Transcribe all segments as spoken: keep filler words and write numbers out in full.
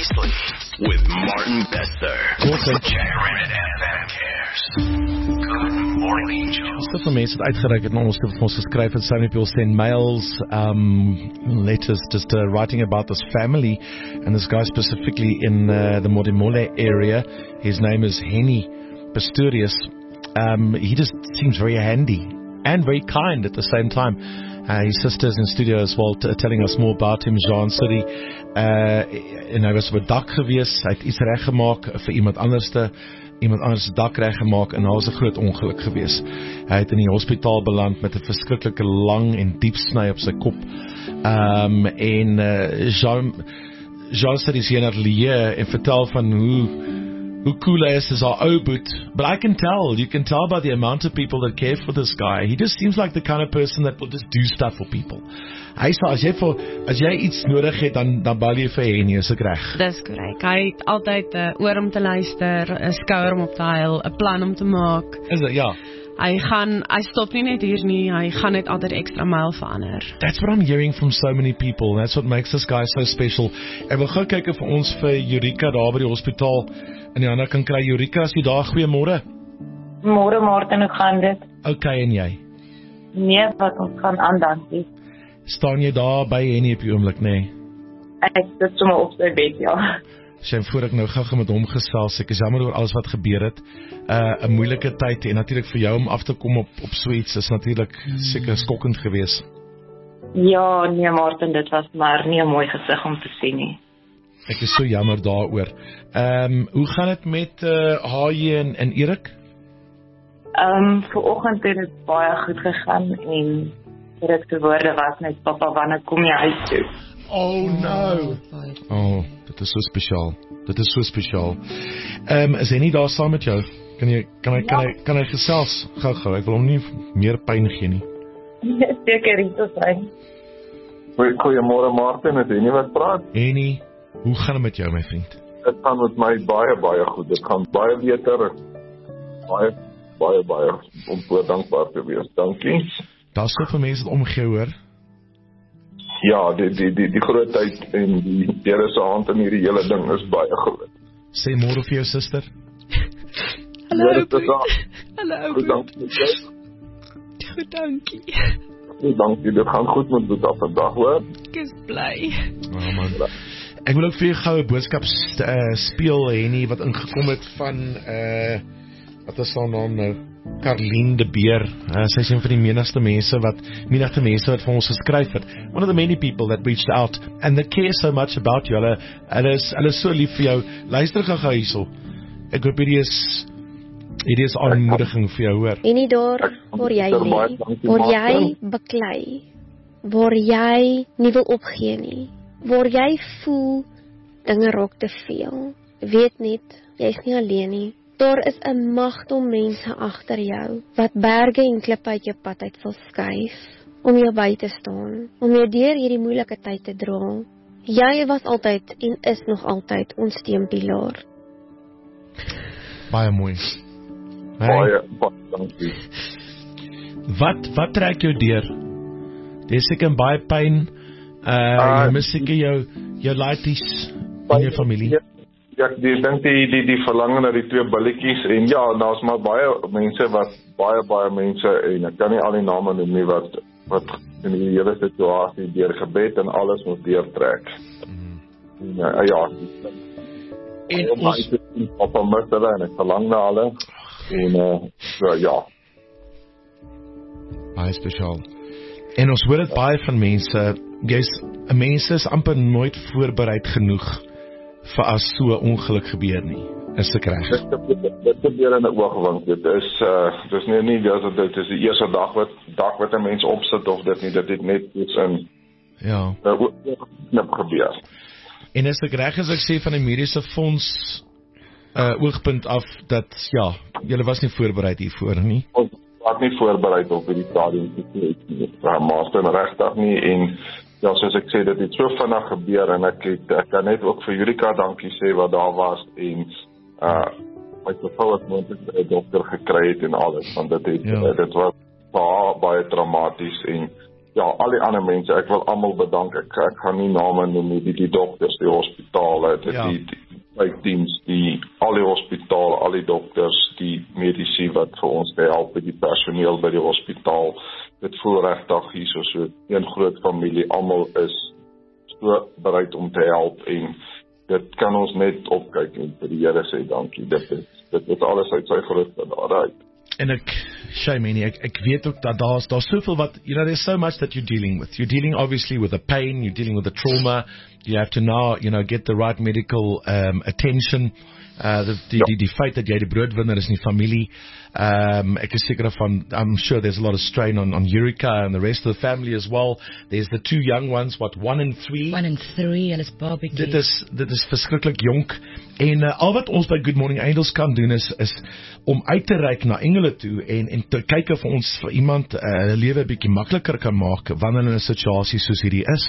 Seriously, with Martin Besser. Awesome. Good morning, Angels. Soveel mense het uitgereik het na ons vir ons geskryf en so many people send mails, um, letters, just uh, writing about this family, and this guy specifically in uh, the Modimolle area. His name is Henny Pistorius. Um, he just seems very handy and very kind at the same time. Uh, his sister's in studio as well, t- telling us more about him. Jean City, uh, en hy was op 'n dak gewees, hy het iets reggemaak vir iemand anderste, iemand anders se dak reggemaak en daar was 'n groot ongeluk gewees. Hy het in die hospitaal beland met 'n verskriklike lang en diep sny op sy kop. Um, en uh, Jean, Jean City is hier in Atelier en vertel van hoe Hoe cool hy is as our ou boet. But I can tell, you can tell by the amount of people that care for this guy. He just seems like the kind of person that will just do stuff for people. Hy sê, as jy, vir, as jy iets nodig het, dan, dan bel jy vir Henny, is ek reg? Dis korrek. Hy het altyd 'n uh, oor om te luister, 'n skouer om op te huil, 'n plan om te maak. Is dit, ja. Hy gaan, hy stop nie net hier nie, hy gaan net altyd ekstra myl verander. That's what I'm hearing from so many people. That's what makes this guy so special. En we gaan kyk vir ons vir Eureka daar by die hospitaal. En die ander kan kry. Eureka, as jy daar, goeiemôre. Môre Martin, hoe gaan dit? Okay, en jy? Nee, wat ons gaan aan, dankie. Staan jy daar by Henny op die oomblik, nee? Ek sit sommer op sy bed, ja. Sy voor ek nou gou met hom gesels, ek is jammer oor alles wat gebeur het. 'n uh, moeilike tyd en natuurlik vir jou om af te kom op op so iets is natuurlik seker skokkend geweest. Ja, nee Martin, dit was maar nie 'n mooi gesig om te sien nie. Ek is so jammer daaroor. Ehm, um, hoe gaan dit met uh, H J en, en Erik? Ehm, um, vanoggend het dit baie goed gegaan en Erik se woorde was net pappa, wanneer kom jy huis toe? Oh no. Oh, dit is so spesiaal. Dit is so spesiaal. Ehm, um, is hy nie daar saam met jou? Kan jy kan hy kan hy kan hy gesels gou-gou? Ek wil hom nie meer pyn gee nie. Seker hier te sien. Goeiemôre Martin, het jy nie wat praat? Henny, hoe gaan dit met jou my vriend? Dit gaan met my baie baie goed. Dit gaan baie beter. Baie baie baie om voor dankbaar te wees. Dankie. Daar's soveel mense wat omgee hoor. Ja, die die die die grootheid en die Here se hand in hierdie hele ding is baie groot. Sê môre vir jou suster. Hallo. Hallo. Goed, dankie. Goed, dankie. Dankie, dit gaan goed met Boeta vandag, hoor. Ek is bly. Oh man. Ek wil ook vir jou gou 'n boodskap uh, speel, Henny, wat ingekom het van uh wat is haar naam nou? Carlien de Beer. Uh, sy is een van die menigste mense wat menigste mense wat vir ons geskryf het. One of the many people that reached out and that care so much about you. Hulle hulle is hulle is so lief vir jou. Luister gou hierso. Ek hoop hierdie is hierdie is aanmoediging vir jou, hoor. En nie daar waar jy lê, waar jy beklei, waar jy nie wil opgee nie, waar jy voel dinge raak te veel. Weet net, jy is nie alleen nie. Daar is 'n magdom mense agter jou wat berge en klippe uit jou pad uit wil skuif om jou by te staan, om jou deur hierdie moeilike tyd te dra. Jy was altyd en is nog altyd ons steunpilaar. Baie mooi. Hey. Baie baie dankie. Wat wat trek jou deur? Dis seker baie pyn. Uh, jy mis seker jou jou laities in jou familie. Ja. Ja, ek dink die die die verlange na die twee billetjies en ja, daar's maar baie mense wat baie baie mense en ek kan nie al die name noem nie wat wat in die hele situasie deur gebed en alles moet deurtrek. Mm. En, uh, ja, en ons op op hulle en ek verlang na hulle en uh, so ja. Baie spesiaal. En ons hoor dit baie van mense, jy's mense is amper nooit voorbereid genoeg vir as so 'n ongeluk gebeur nie. Is ek reg? Dit gebeur in 'n oogwink. Dit is uh dis nie nie dis dit is die eerste dag wat dag wat 'n mens opsit of dit nie dit het net iets in ja. Net gebeur. En is ek reg as ek sê van die mediese fonds uh oogpunt af dat ja, julle was nie voorbereid hiervoor nie. Ons was nie voorbereid op hierdie stadium nie. Maar ons het regtig nie en ja, soos ek sê, dit het so vinnig gebeur en ek het, ek kan net ook vir Eureka dankie sê wat daar was en uh, my vrou het moontlik 'n dokter gekry het en alles, want dit het, ja. dit was baie, baie dramaties en ja, al die ander mense, ek wil almal bedank, ek, ek gaan nie name noem nie, die, die dokters, die hospitaal, hospitale, dit Ja. die wijkdiens, die al die hospitale, al die dokters, die medici wat vir ons help, die personeel by die hospitaal, dit voel regtig hier so so een groot familie, almal is so bereid om te help en dit kan ons net opkyk en vir die Here sê dankie, dit is, dit is alles uit sy groot daaruit. En ek, Shaimeni, ek, ek weet ook dat daar's daar's soveel wat, you know, there's so much that you're dealing with. You're dealing obviously with the pain, you're dealing with the trauma, you have to now, you know, get the right medical um, attention, uh, the, die, ja. die, die feit dat jy die broodwinner is in die familie, um, ek is seker van, I'm sure there's a lot of strain on, on Eureka and the rest of the family as well. There's the two young ones, what, one and three? One and three, en is barbecue. Dit is, dit is verskriklik jonk, en uh, al wat ons by Good Morning Angels kan doen is, is om uit te reik na engele toe, en, en te kyk of ons vir iemand uh, lewe 'n bietjie makliker kan maak, wanneer in 'n situasie soos hierdie is.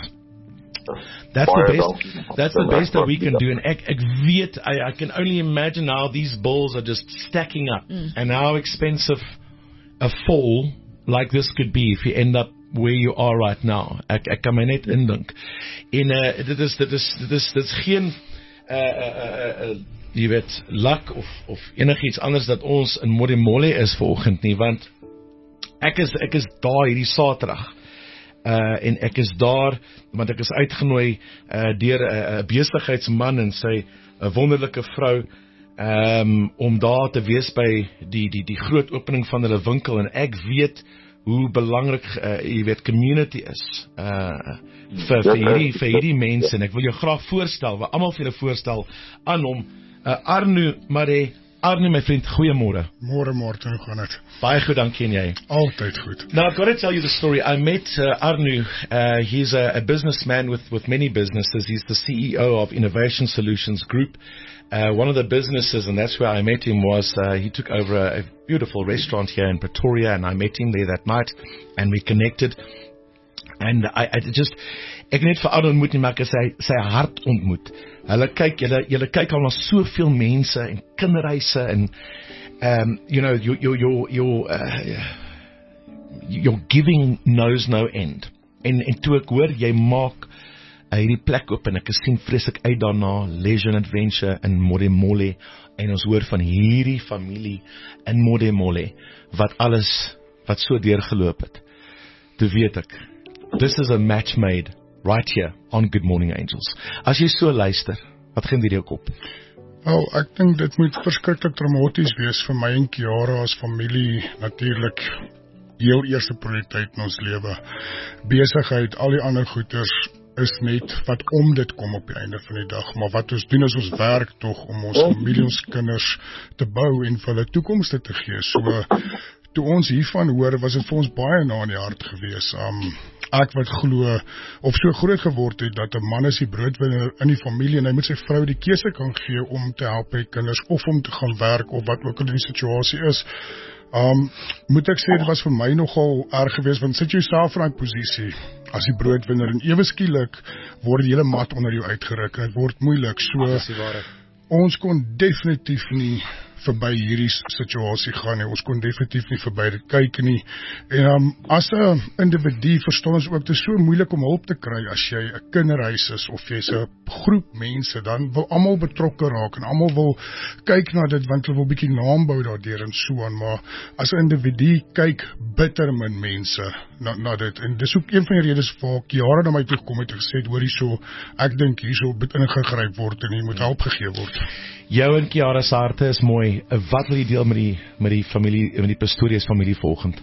That's the best, that's the best that we can do, and ek, ek weet, I, I can only imagine how these bills are just stacking up, mm. and how expensive a fall like this could be if you end up where you are right now. Ek, ek kan my net indink. En uh, dit is, dit is, dit is, dit is geen, uh, uh, uh, uh, jy weet, luck of, of enigiets anders dat ons in Modimolle is vanoggend nie, want ek is, ek is daar hierdie Saterdag. Uh, en ek is daar, want ek is uitgenooi uh, deur 'n uh, uh, besigheidsman en sy 'n uh, wonderlike vrou, um, om daar te wees by die, die, die groot opening van hulle winkel, en ek weet hoe belangrik, uh, jy weet, community is, uh, vir, vir, hierdie, vir hierdie mense, en ek wil jou graag voorstel, wat almal vir julle voorstel, aan hom, uh, Arno Maree. Arno, my vriend, goeiemôre. Môre, Martin, hoe gaan dit? Baie goed, dankie, en jy? Altyd goed. Now, I've got to tell you the story. I met uh, Arno. Uh, he's a, a businessman with, with many businesses. He's the C E O of Innovation Solutions Group. Uh, one of the businesses, and that's where I met him, was uh, he took over a, a beautiful restaurant here in Pretoria, and I met him there that night, and we connected. And I, I just, ek net vir Arno ontmoet nie, maar ek sy, sy hart ontmoet. Hulle kyk, julle, julle kyk al na soveel mense en kinderreise en, um, you know, your, your, your, your, uh, your giving knows no end. En, en toe ek hoor, jy maak uh, hierdie plek op, en ek sien vreeslik uit daarna, Leisure and Adventure in Modimolle, en ons hoor van hierdie familie in Modimolle, wat alles, wat so deurgeloop het. Toe weet ek, this is a match made right here on Good Morning Angels. As jy so luister, wat gaan deur jou kop? Wel, ek dink dit moet verskriklik dramaties wees vir my en Kiara as familie, natuurlik heel eerste prioriteit in ons lewe. Besigheid, al die ander goeders is net wat om dit kom op die einde van die dag, maar wat ons doen is ons werk tog om ons familie, ons kinders te bou en vir hulle toekomste te gee. So, toe ons hiervan hoor, was dit vir ons baie na in die hart gewees. Um, ek wat glo, of so groot geword het, dat 'n man is die broodwinner in die familie, en hy moet sy vrou die keuse kan gee om te help by kinders, of om te gaan werk, of wat ook al die situasie is. Um, moet ek sê, dit was vir my nogal erg geweest, want sit jy self in die posisie, as die broodwinner, en ewe skielik word die hele mat onder jou uitgeruk, en het word moeilik, so, ons kon definitief nie verby hierdie situasie gaan nie, ons kon definitief nie verby dit kyk nie, en um, as 'n individu verstaan ons ook, dit is so moeilik om hulp te kry, as jy 'n kinderhuis is, of jy's 'n groep mense, dan wil almal betrokke raak, en almal wil kyk na dit, want hulle wil bietjie naam bou daardeur, en so aan, maar as 'n individu kyk bitter min mense na, na dit, en dis ook een van die redes waar Kiara na my toe gekom het, en gesê het, hoor hierso, ek dink hierso moet ingegryp word, en hier moet hulp gegee word. Jou en Kiara se harte is mooi. Wat wil jy deel met die, met die familie, met die Pastorius familie volgend?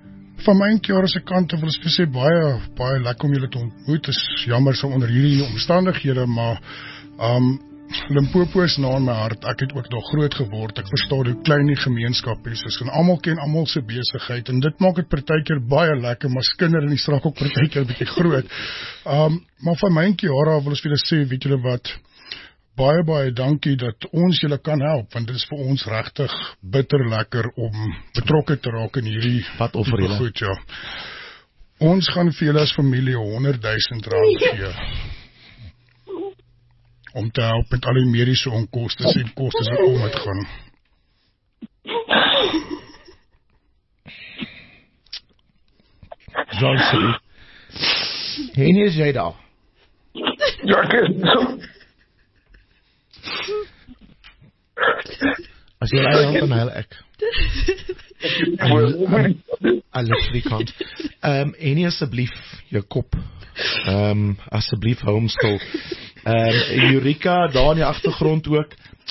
Van my en Kiara se kant wil ek sê baie, baie lekker om julle te ontmoet. Is jammer so onder hierdie omstandighede, maar um, Limpopo is na in my hart. Ek het ook daar groot geword. Ek verstaan hoe klein die gemeenskap is. Is en almal ken almal se besigheid, en dit maak dit partykeer baie lekker, maar skinder in die strak ook partykeer 'n bietjie groot. Um, maar van my en Kiara wil ek vir julle sê, weet julle wat? Baie, baie dankie dat ons julle kan help, want dit is vir ons regtig bitter lekker om betrokke te raak in hierdie wat offer julle? Goed, ja. Ons gaan vir julle as familie honderd duisend rand gee, om te help met al die mediese onkostes en kostes wat om het gaan. Johnson, Henny, is jy daar? Ja, ek is. As jy hy help, dan huil ek. I literally can't. Um, Enie, asseblief, jou kop. Um, asseblief, homeschool. Um, Eureka, daar in die agtergrond ook.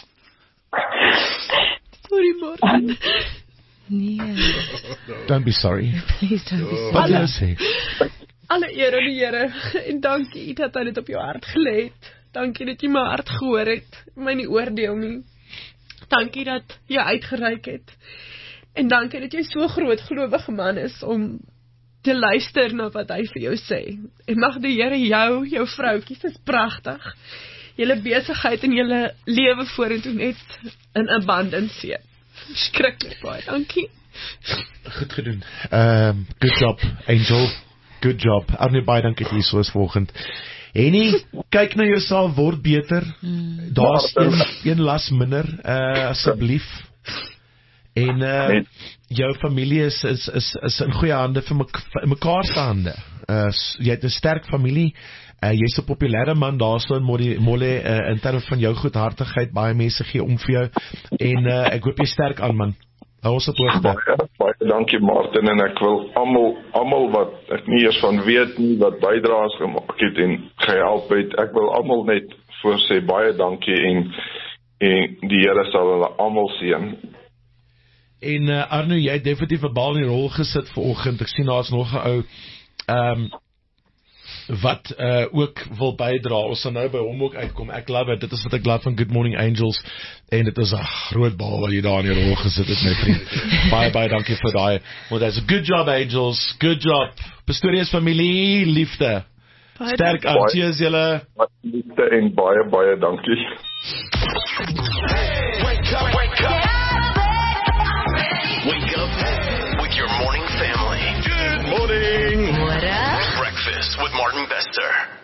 Sorry, Martin. Nee. Don't be sorry. Please don't be sorry. Wat wil jy sê? Alle eer aan die Here, en dankie dat hy dit op jou hart gelê het. Dankie dat jy my hart gehoor het, my nie oordeel nie. Dankie dat jy uitgereik het. En dankie dat jy so groot gelowige man is om te luister na wat hy vir jou sê. En mag die Here jou, jou vroukies, is pragtig, julle besigheid en julle lewe vorentoe net in abundance sien. Skrikkelik baie, dankie. Goed gedoen. Um, good job, Angel. Good job. Arnie, baie dankie dat jy so is vanoggend. Enie, kyk na jouself, word beter. Mm. Daar's een, een las minder, uh, asseblief. En uh, jou familie is, is, is, is in goeie hande vir mek, in mekaar se hande. Uh, jy het 'n sterk familie, uh, jy's 'n populêre man daar so in Molle, uh, in terme van jou goedhartigheid, baie mense gee om vir jou, en uh, ek hoop jy sterk aan, man. Hou ons op hoogte. Baie, baie dankie, Martin, en ek wil almal, almal wat ek nie eers van weet nie, wat bydraes gemaak het en gehelp het, ek wil almal net voorsê baie dankie, en, en die Here sal hulle almal seën. En uh, Arno, jy het definitief 'n bal in die rol gesit vanoggend. Ek sien daar's nog 'n ou um, wat uh, ook wil bydra. Ons sal nou by hom ook uitkom. Ek love it. Dit is wat ek love van Good Morning Angels. En dit is 'n groot bal wat jy daar in die rol gesit het, my vriend. Baie baie dankie vir daai. Want dit is 'n good job, Angels. Good job. Pastorius familie, liefde. Baie sterk aan. Cheers julle. Liefde en baie baie dankie. Hey, wake up, wake up. Wake up with your morning family. Good morning. What up? Breakfast with Martin Bester.